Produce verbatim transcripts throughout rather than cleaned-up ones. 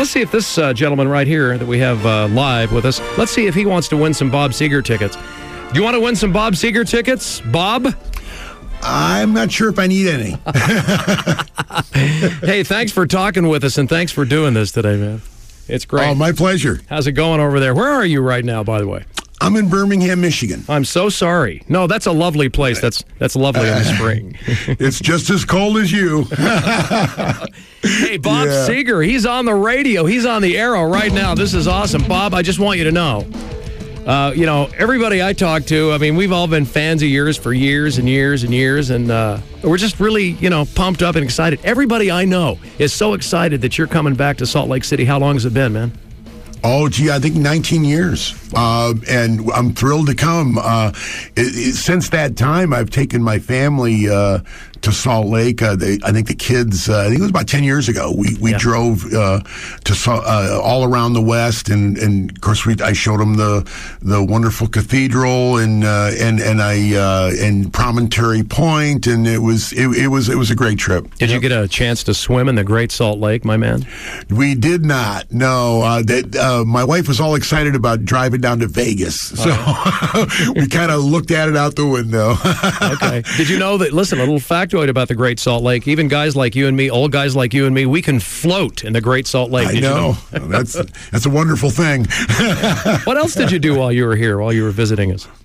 Let's see if this uh, gentleman right here that we have uh, live with us, let's see if he wants to win some Bob Seger tickets. Do you want to win some Bob Seger tickets, Bob? I'm not sure if I need any. Hey, thanks for talking with us, and thanks for doing this today, man. It's great. Oh, my pleasure. How's it going over there? Where are you right now, by the way? I'm in Birmingham, Michigan. I'm so sorry. No, that's a lovely place. That's that's lovely in the spring. It's just as cold as you. Hey, Bob Yeah. Seger, he's on the radio. He's on the Arrow right now. This is awesome. Bob, I just want you to know, uh, you know, everybody I talk to, I mean, we've all been fans of yours for years and years and years, and uh, we're just really, you know, pumped up and excited. Everybody I know is so excited that you're coming back to Salt Lake City. How long has it been, man? Oh, gee, I think nineteen years. Uh, and I'm thrilled to come. Uh, it, it, since that time, I've taken my family uh, to Salt Lake. Uh, they, I think the kids, uh, I think it was about ten years ago, we, we Yeah. drove uh, to uh, all around the West. And, and of course, we, I showed them the the wonderful cathedral and uh, and and I uh, and Promontory Point, and it was it, it was it was a great trip. Did you get a chance to swim in the Great Salt Lake, my man? We did not. No, uh, that uh, my wife was all excited about driving down to Vegas, so we kind of looked at it out the window. Okay. Did you know that, listen, a little factoid about the Great Salt Lake, even guys like you and me, old guys like you and me, we can float in the Great Salt Lake. I Did know. You know? that's that's a wonderful thing. What else did you do while you were here, while you were visiting us?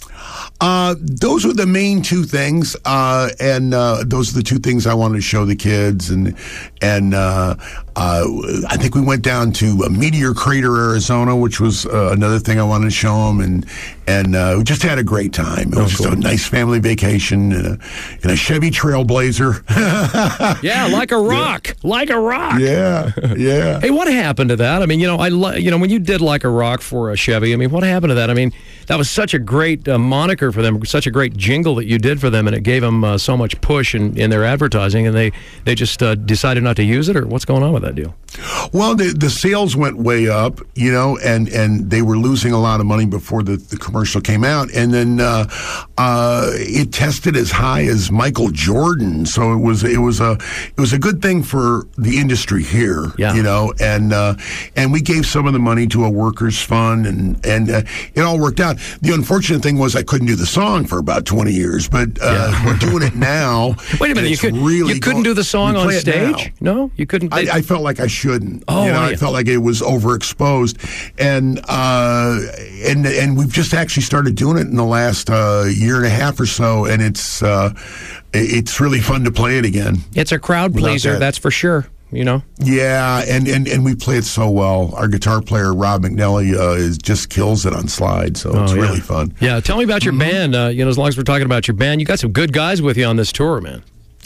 Uh, those were the main two things, uh, and uh, those are the two things I wanted to show the kids. And and uh, uh, I think we went down to uh, Meteor Crater, Arizona, which was uh, another thing I wanted to show them. And and uh, we just had a great time. It Oh, was just cool. a nice family vacation in a, in a Chevy Trailblazer. Yeah, like a rock, like a rock. Yeah, yeah. Hey, what happened to that? I mean, you know, I li- you know when you did Like a Rock for a Chevy. I mean, what happened to that? I mean, that was such a great uh, moniker for them, such a great jingle that you did for them, and it gave them uh, so much push in, in their advertising, and they they just uh, decided not to use it, or what's going on with that deal? Well, the the sales went way up, you know, and, and they were losing a lot of money before the, the commercial came out, and then uh, uh, it tested as high as Michael Jordan. So it was it was a it was a good thing for the industry here, Yeah. you know, and uh, and we gave some of the money to a workers' fund, and and uh, it all worked out. The unfortunate thing was I couldn't do the song for about twenty years, but uh, Yeah. we're doing it now. Wait a minute, and you it's could really you couldn't go- do the song we on play it now. stage? No, you couldn't. I, I felt like I shouldn't. Oh, you know, yeah. I felt like it was overexposed, and uh, and and we've just actually started doing it in the last uh, year and a half or so, and it's uh, it's really fun to play it again. It's a crowd Without pleaser, that. that's for sure. You know. Yeah, and, and, and we play it so well. Our guitar player Rob McNally uh, is just kills it on slide, so it's Oh, yeah. really fun. Yeah, tell me about your Mm-hmm. band. Uh, you know, as long as we're talking about your band, you got some good guys with you on this tour, man.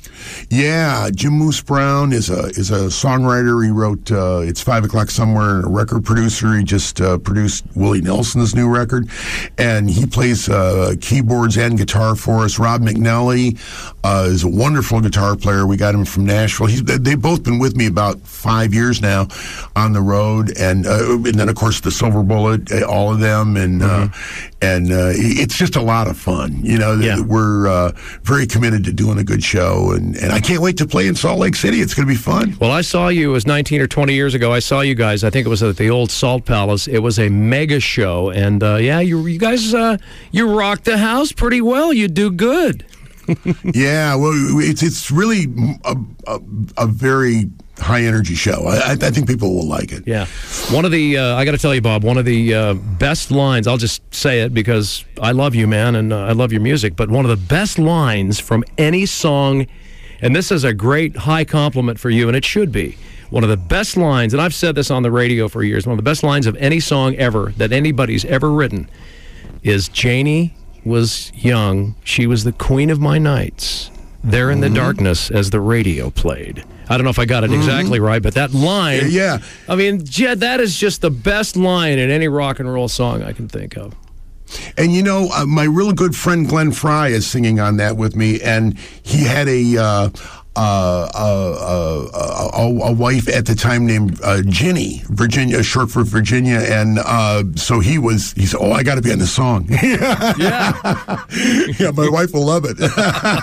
Yeah, Jim Moose Brown is a is a songwriter. He wrote uh, "It's Five O'clock Somewhere," and a record producer. He just uh, produced Willie Nelson's new record, and he plays uh, keyboards and guitar for us. Rob McNally uh, is a wonderful guitar player. We got him from Nashville. He's, they've both been with me about five years now on the road, and uh, and then of course the Silver Bullet, uh, all of them, and mm-hmm. uh, and uh, it's just a lot of fun. You know, Yeah. we're uh, very committed to doing a good show, and. And I can't wait to play in Salt Lake City. It's going to be fun. Well, I saw you, it was nineteen or twenty years ago. I saw you guys, I think it was at the old Salt Palace. It was a mega show. And, uh, yeah, you, you guys, uh, you rocked the house pretty well. You do good. Yeah, well, it's it's really a, a, a very high-energy show. I, I think people will like it. Yeah. One of the, uh, I got to tell you, Bob, one of the uh, best lines, I'll just say it because I love you, man, and uh, I love your music, but one of the best lines from any song, and this is a great high compliment for you, and it should be. One of the best lines, and I've said this on the radio for years, one of the best lines of any song ever that anybody's ever written is Janie was young. She was the queen of my nights. There in the mm-hmm. darkness as the radio played. I don't know if I got it mm-hmm. exactly right, but that line, yeah, yeah. I mean, Jed, that is just the best line in any rock and roll song I can think of. And you know, uh, my real good friend Glenn Fry is singing on that with me, and he had a uh, uh, uh, uh, a, a wife at the time named uh, Ginny, Virginia, short for Virginia, and uh, so he was. He said, "Oh, I got to be on the song." Yeah, yeah, my wife will love it.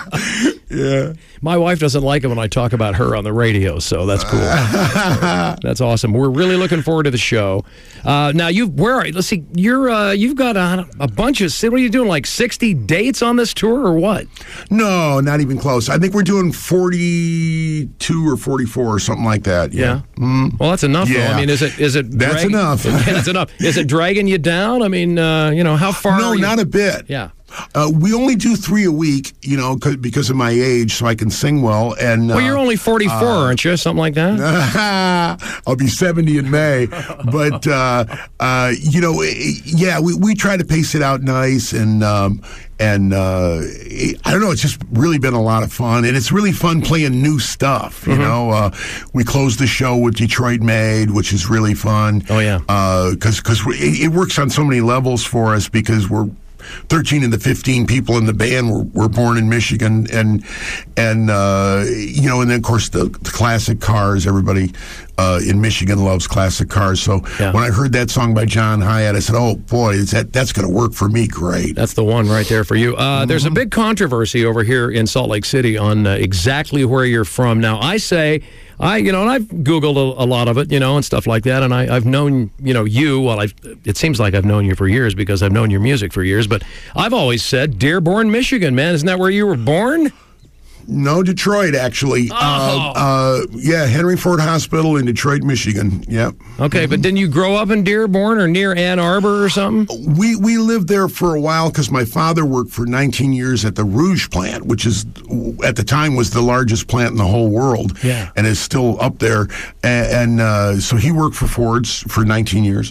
Yeah, my wife doesn't like it when I talk about her on the radio, so that's cool. That's awesome. We're really looking forward to the show. Uh, now, you where are you? Let's see. You're uh, you've got a, a bunch of. What are you doing? Like sixty dates on this tour, or what? No, not even close. I think we're doing forty-two or forty-four or something like that. Yeah. yeah. Mm. Well, that's enough. Yeah. Though. I mean, is it is it? That's drag- enough. That's enough. Is it dragging you down? I mean, uh, you know, how far? No, are you? not a bit. Yeah. Uh, we only do three a week, you know, because of my age, so I can sing well. And well, uh, you're only forty-four, uh, aren't you? Something like that. I'll be seventy in May, but uh, uh, you know, yeah, we, we try to pace it out nice, and um, and uh, I don't know, it's just really been a lot of fun, and it's really fun playing new stuff. You mm-hmm. know, uh, we closed the show with Detroit Made, which is really fun. Oh yeah, because uh, because it, it works on so many levels for us because we're thirteen of the fifteen people in the band were, were born in Michigan, and and uh, you know, and then of course the, the classic cars. Everybody uh, in Michigan loves classic cars. So yeah. when I heard that song by John Hiatt, I said, "Oh boy, is that that's going to work for me? Great." That's the one right there for you. Uh, mm-hmm. There's a big controversy over here in Salt Lake City on uh, exactly where you're from. Now, I say. I, you know, and I've Googled a, a lot of it, you know, and stuff like that. And I, I've known, you know, you, well, I've, it seems like I've known you for years because I've known your music for years. But I've always said Dearborn, Michigan, man. Isn't that where you were born? No, Detroit, actually. Oh. Uh, uh, yeah, Henry Ford Hospital in Detroit, Michigan. Yep. Okay, but didn't you grow up in Dearborn or near Ann Arbor or something? We we lived there for a while because my father worked for nineteen years at the Rouge plant, which is at the time was the largest plant in the whole world. Yeah. And is still up there. And, and uh, so he worked for Ford's for nineteen years.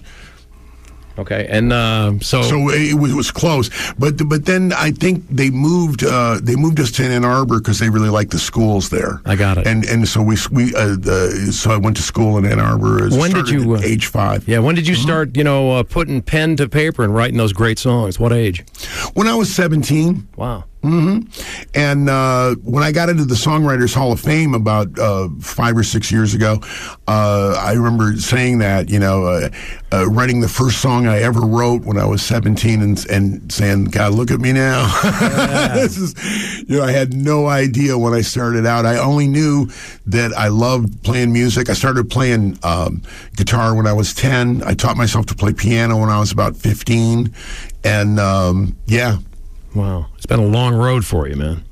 Okay, and uh, so so it was, it was close, but but then I think they moved uh, they moved us to Ann Arbor because they really liked the schools there. I got it, and and so we we uh, the, so I went to school in Ann Arbor. When did you at age five? Yeah, when did you mm-hmm. start? You know, uh, putting pen to paper and writing those great songs? What age? When I was seventeen. Wow. Mm-hmm. And uh, when I got into the Songwriters Hall of Fame about uh, five or six years ago, uh, I remember saying that, you know, uh, uh, writing the first song I ever wrote when I was seventeen and, and saying, God, look at me now. Yeah. This is, you know, I had no idea when I started out. I only knew that I loved playing music. I started playing um, guitar when I was ten. I taught myself to play piano when I was about fifteen. And, um, yeah. Wow. It's been a long road for you, man.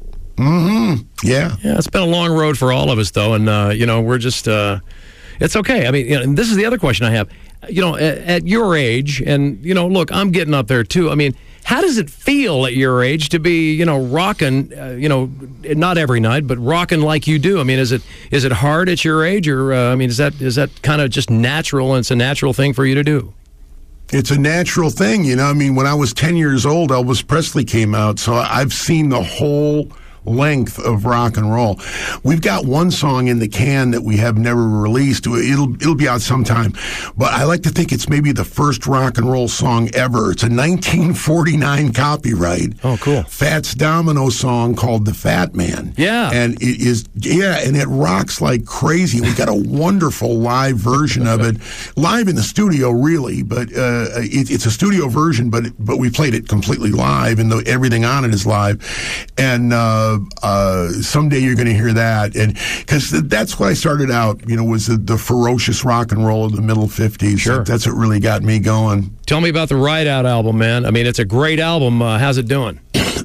Mm-hmm. Yeah. Yeah, it's been a long road for all of us, though. And, uh, you know, we're just, uh, it's okay. I mean, you know, and this is the other question I have. You know, at, at your age, and, you know, look, I'm getting up there, too. I mean, how does it feel at your age to be, you know, rocking, uh, you know, not every night, but rocking like you do? I mean, is it is it hard at your age? Or, uh, I mean, is that is that kind of just natural, and it's a natural thing for you to do? It's a natural thing, you know. I mean, when I was ten years old, Elvis Presley came out, so I've seen the whole length of rock and roll. We've got one song in the can that we have never released. It'll it'll be out sometime, but I like to think it's maybe the first rock and roll song ever. It's a nineteen forty-nine copyright. Oh, cool. Fats Domino song called "The Fat Man." Yeah, and it is yeah, and it rocks like crazy. We got a wonderful live version of it, live in the studio, really, but uh, it, it's a studio version, but but we played it completely live, and the, everything on it is live, and. Uh, Uh, someday you're going to hear that, and because that's what I started out, you know, was the, the ferocious rock and roll of the middle fifties. Sure. That's what really got me going. Tell me about the Ride Out album, man. I mean, it's a great album. Uh, how's it doing?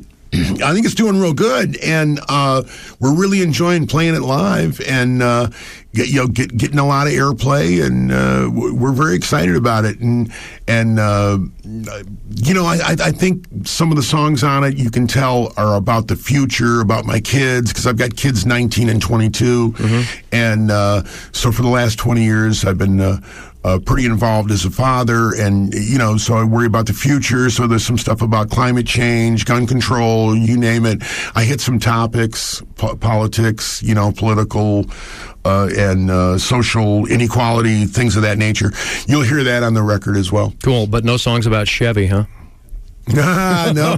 I think it's doing real good, and uh, we're really enjoying playing it live, and uh, get, you know, get, getting a lot of airplay, and uh, we're very excited about it. And and uh, you know, I, I think some of the songs on it you can tell are about the future, about my kids, because I've got kids nineteen and twenty-two, mm-hmm. and uh, so for the last twenty years I've been. Uh, Uh, pretty involved as a father, and you know, so I worry about the future. So there's some stuff about climate change, gun control, you name it. I hit some topics, po- politics, you know, political uh, and uh, social inequality, things of that nature. You'll hear that on the record as well. Cool, but no songs about Chevy, huh? Ah, no.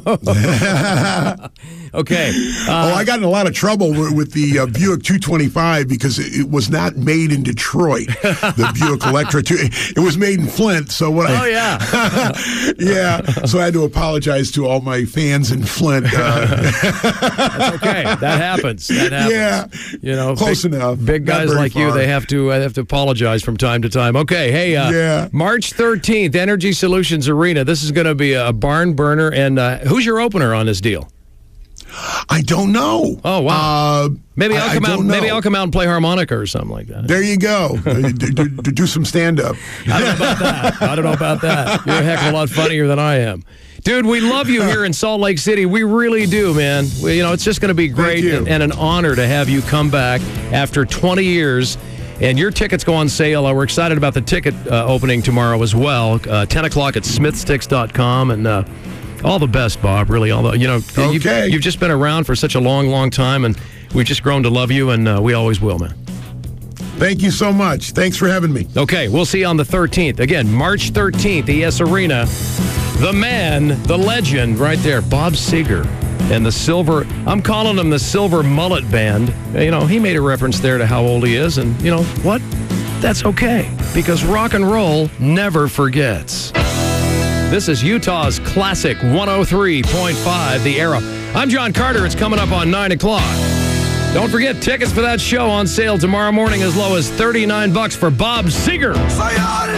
Okay. oh, Uh, I got in a lot of trouble with, with the uh, Buick two twenty-five because it, it was not made in Detroit. The Buick Electra two, it was made in Flint. So what? oh, I, yeah. yeah. So I had to apologize to all my fans in Flint. Uh, That's okay. That happens. That happens. Yeah. You know, Close big, enough. Big Not guys very like you, far. they have to uh, have to apologize from time to time. Okay. Hey, uh, Yeah. March thirteenth, Energy Solutions Arena. This is going to be a barn burner. And uh, who's your opener on this deal? I don't know. Oh, wow. Uh, Maybe I'll I- I come out. don't know. Maybe I'll come out and play harmonica or something like that. There you go. Uh, do, do, do some stand up. I don't know about that. I don't know about that. You're a heck of a lot funnier than I am. Dude, we love you here in Salt Lake City. We really do, man. We, you know, it's just going to be great you. and, and an honor to have you come back after twenty years. And your tickets go on sale. Uh, we're excited about the ticket uh, opening tomorrow as well. Uh, ten o'clock at smith sticks dot com. And uh, all the best, Bob, really. All the, you know, you've, Okay. you've just been around for such a long, long time. And we've just grown to love you. And uh, we always will, man. Thank you so much. Thanks for having me. Okay, we'll see you on the thirteenth. Again, March thirteenth, E S Arena. The man, the legend, right there, Bob Seger. And the silver, I'm calling him the Silver Mullet Band. You know, he made a reference there to how old he is. And you know what? That's okay, because rock and roll never forgets. This is Utah's classic one oh three point five, The Era. I'm John Carter. It's coming up on nine o'clock. Don't forget, tickets for that show on sale tomorrow morning as low as thirty-nine bucks for Bob Seger.